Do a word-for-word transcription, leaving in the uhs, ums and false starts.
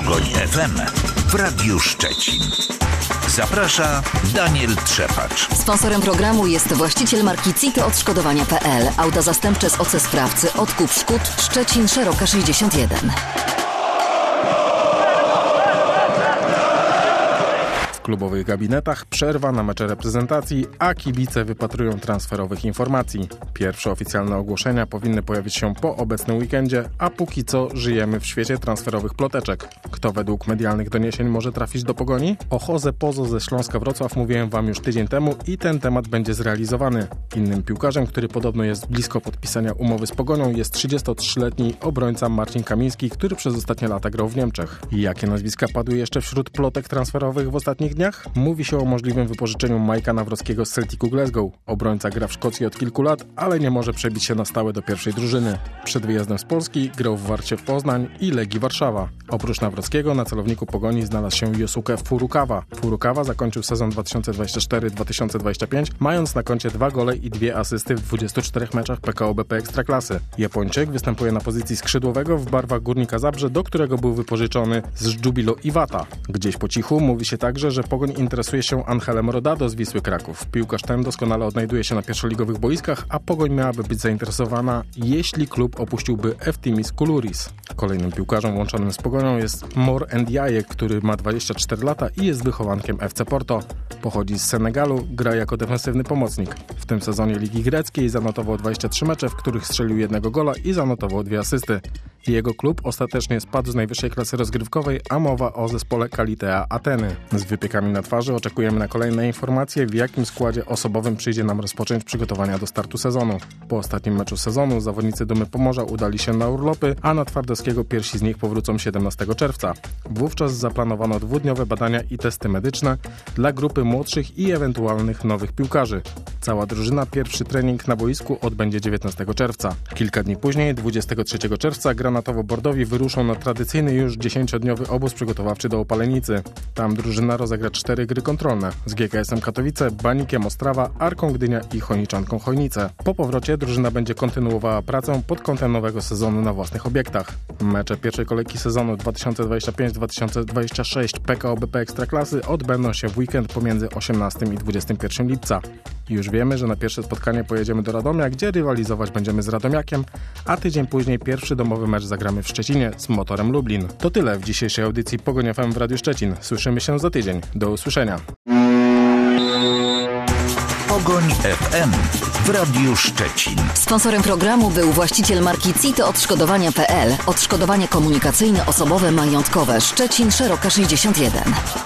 Pogoń F M w Radiu Szczecin. Zaprasza Daniel Trzepacz. Sponsorem programu jest właściciel marki Cito Odszkodowania kropka pe el. Auta zastępcze z O C E Sprawcy. Odkup szkód. Szczecin, Szeroka sześćdziesiąt jeden. W klubowych gabinetach przerwa na mecze reprezentacji, a kibice wypatrują transferowych informacji. Pierwsze oficjalne ogłoszenia powinny pojawić się po obecnym weekendzie, a póki co żyjemy w świecie transferowych ploteczek. Kto według medialnych doniesień może trafić do Pogoni? O Jose Pozo ze Śląska Wrocław mówiłem wam już tydzień temu i ten temat będzie zrealizowany. Innym piłkarzem, który podobno jest blisko podpisania umowy z Pogonią, jest trzydziestotrzyletni obrońca Marcin Kamiński, który przez ostatnie lata grał w Niemczech. I jakie nazwiska padły jeszcze wśród plotek transferowych w ostatnich dniach? Mówi się o możliwym wypożyczeniu Majka Nawrockiego z Celticu Glasgow. Obrońca gra w Szkocji od kilku lat, ale nie może przebić się na stałe do pierwszej drużyny. Przed wyjazdem z Polski grał w Warcie Poznań i Legii Warszawa. Oprócz Nawrockiego na celowniku Pogoni znalazł się Yosuke Furukawa. Furukawa zakończył sezon dwa tysiące dwudziesty czwarty dwa tysiące dwudziesty piąty, mając na koncie dwa gole i dwie asysty w dwudziestu czterech meczach P K O B P Ekstraklasy. Japończyk występuje na pozycji skrzydłowego w barwach Górnika Zabrze, do którego był wypożyczony z Jubilo Iwata. Gdzieś po cichu mówi się także, że Pogoń interesuje się Angelem Rodado z Wisły Kraków. Piłkarz ten doskonale odnajduje się na pierwszoligowych boiskach, a Pogoń miałaby być zainteresowana, jeśli klub opuściłby Eftimis Kuluris. Kolejnym piłkarzem łączonym z Pogonią jest Mor Ndiaye, który ma dwadzieścia cztery lata i jest wychowankiem F C Porto. Pochodzi z Senegalu, gra jako defensywny pomocnik. W tym sezonie Ligi Greckiej zanotował dwadzieścia trzy mecze, w których strzelił jednego gola i zanotował dwie asysty. Jego klub ostatecznie spadł z najwyższej klasy rozgrywkowej, a mowa o zespole Kalitea Ateny. Z wypiekami na twarzy oczekujemy na kolejne informacje, w jakim składzie osobowym przyjdzie nam rozpocząć przygotowania do startu sezonu. Po ostatnim meczu sezonu zawodnicy Dumy Pomorza udali się na urlopy, a na Twardowskiego pierwsi z nich powrócą siedemnastego czerwca. Wówczas zaplanowano dwudniowe badania i testy medyczne dla grupy młodszych i ewentualnych nowych piłkarzy. Cała drużyna pierwszy trening na boisku odbędzie dziewiętnastego czerwca. Kilka dni później, dwudziestego trzeciego czerwca, granatowo-bordowi wyruszą na tradycyjny już dziesięciodniowy obóz przygotowawczy do Opalenicy. Tam drużyna rozegra cztery gry kontrolne z G K S-em Katowice, Banikiem Ostrawa, Arką Gdynia i Chojniczanką Chojnice. Po powrocie drużyna będzie kontynuowała pracę pod kątem nowego sezonu na własnych obiektach. Mecze pierwszej kolejki sezonu dwa tysiące dwudziesty piąty dwa tysiące dwudziesty szósty P K O B P Ekstraklasy odbędą się w weekend pomiędzy osiemnastego i dwudziestego pierwszego lipca. Już wiemy, że na pierwsze spotkanie pojedziemy do Radomia, gdzie rywalizować będziemy z Radomiakiem, a tydzień później pierwszy domowy mecz zagramy w Szczecinie z Motorem Lublin. To tyle w dzisiejszej audycji Pogoń F M w Radiu Szczecin. Słyszymy się za tydzień. Do usłyszenia. Pogoń F M w Radiu Szczecin. Sponsorem programu był właściciel marki Cito Odszkodowania kropka pe el. Odszkodowanie komunikacyjne, osobowe, majątkowe. Szczecin, Szeroka sześćdziesiąt jeden.